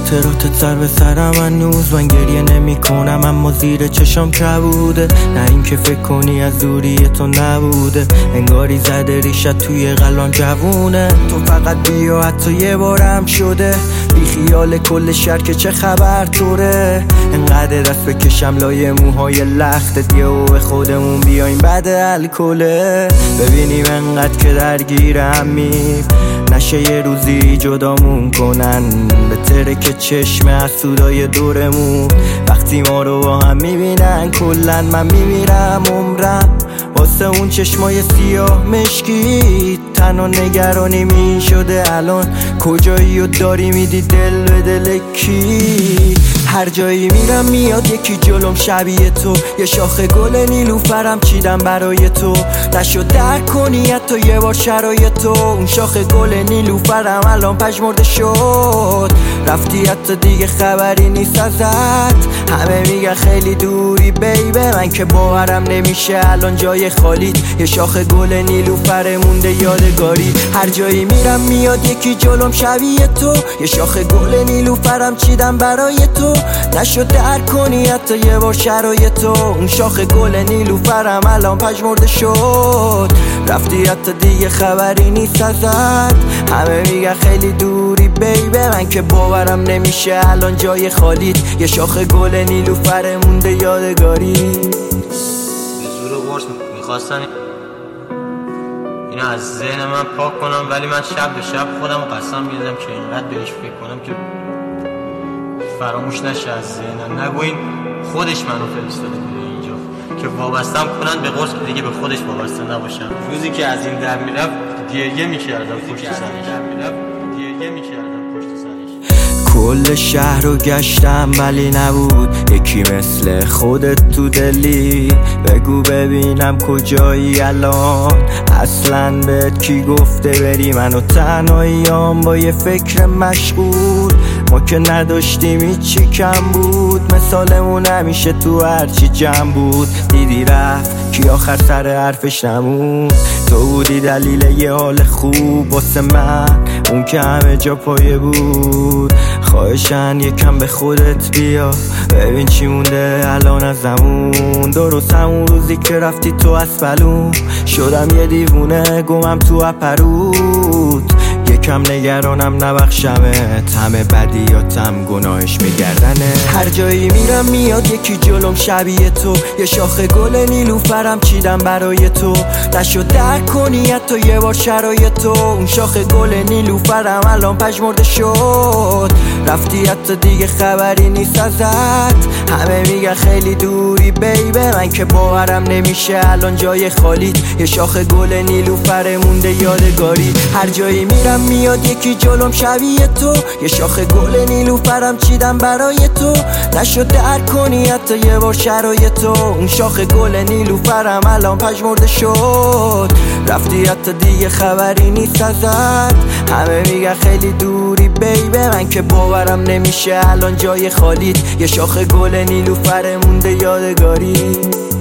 خاطرات سر به سرم هنوز، من گریه نمی کنم اما زیر چشام کبوده. نه این که فکر کنی از دوری تو نبوده، انگاری زده ریشت توی قلبم جوونه. تو فقط بیا حتی یه بارم شده، بی خیال کل شهر که چه خبر توره. انقدر دست بکشم لای موهای لختت یه و به خودمون بیایم بعد الکله. ببینیم انقدر که درگیرمیم نشه یه روزی جدامون کنن، بهتره که چشم حسودای دورمون وقتی ما رو با هم میبینن. کلن من میمیرم عمرم واسه اون چشمای سیاه مشکی، تنها نگرانی می شده الان کجایی و داری میدی دل به دل کی. هر جایی میرم میاد یکی جلوم شبیه تو، یه شاخه گل نیلوفرم چیدم برای تو. نشد درک کنی حتی یه بار شرایط تو، اون شاخه گل نیلوفرم الان پژمرده شد. رفتی حتی دیگه خبری نیست ازت، همه میگن خیلی دوری بیبه، من که باورم نمیشه الان جای خالیت. یه شاخه گل نیلوفر مونده یادگاری، هر جایی میرم میاد یکی جلوم شبیه تو، یه شاخه گل نیلوفرم چیدم برای تو. نشد درک کنی حتی یه بار شرایط تو، اون شاخه گل نیلوفرم الان پژمرده شد. رفتی حتی دیگه خبری نیست ازت، همه میگن خیلی دوری بیبه، من که باورم نمیشه الان جای خالیت. یه شاخه گل نیلوفر مونده یادگاری. به زور و قرص میخواستن اینو از ذهن من پاک کنم، ولی من شب به شب خودم قسم میدادم که اینقدر بهش فکر کنم که فراموش نشه از ذهنم. نگوین خودش منو فرستاده بوده اینجا که وابستم کنن به قرص که دیگه به خودش وابسته نباشم. روزی که از این در میرفت گریه میکردم پشت سرش. کل شهر رو گشتم ولی نبود یکی مثل خودت تو دلی. بگو ببینم کجایی الان، اصلا بهت کی گفته بری؟ منو تنهاییام با یه فکر مشغول، ما که نداشتیم هیچی کم بود، مثالمون همیشه تو هرچی جمع بود. دیدی رفت کی آخر سر حرفش نمون، تو بودی دلیل یه حال خوب واسه من، اون که همه جا پایه بود. خواهشن یکم به خودت بیا ببین چی مونده الان از زمون. درست همون روزی که رفتی تو اسفلون شدم یه دیوونه گمم تو اپرود. یکم نگرانم نبخشمت، همه بدیاتم گناهش میگردنه. هر جایی میرم میاد یکی جلوم شبیه تو، یه شاخه گل نیلوفرم چیدم برای تو. نشد درک کنی حتی یه بار شرایط تو، اون شاخه گل نیلوفرم الان پژمرده شد. رفتی حتی دیگه خبری نیست ازت، همه میگن خیلی دوری بیبه، من که باورم نمیشه الان جای خالیت. یه شاخه گل نیلوفر مونده یادگاری، هر جایی میرم میاد یکی جلوم شبیه تو، یه شاخه گل نیلوفرم چیدم برای تو. نشد درک کنی حتی یه بار شرایط تو، اون شاخه گل نیلوفرم الان پژمرده شد. رفتی حتی دیگه خبری نیست ازت، همه میگن خیلی دوری بیبه، من که باورم نمیشه الان جای خالیت. یه شاخه گل نیلوفر مونده یادگاری.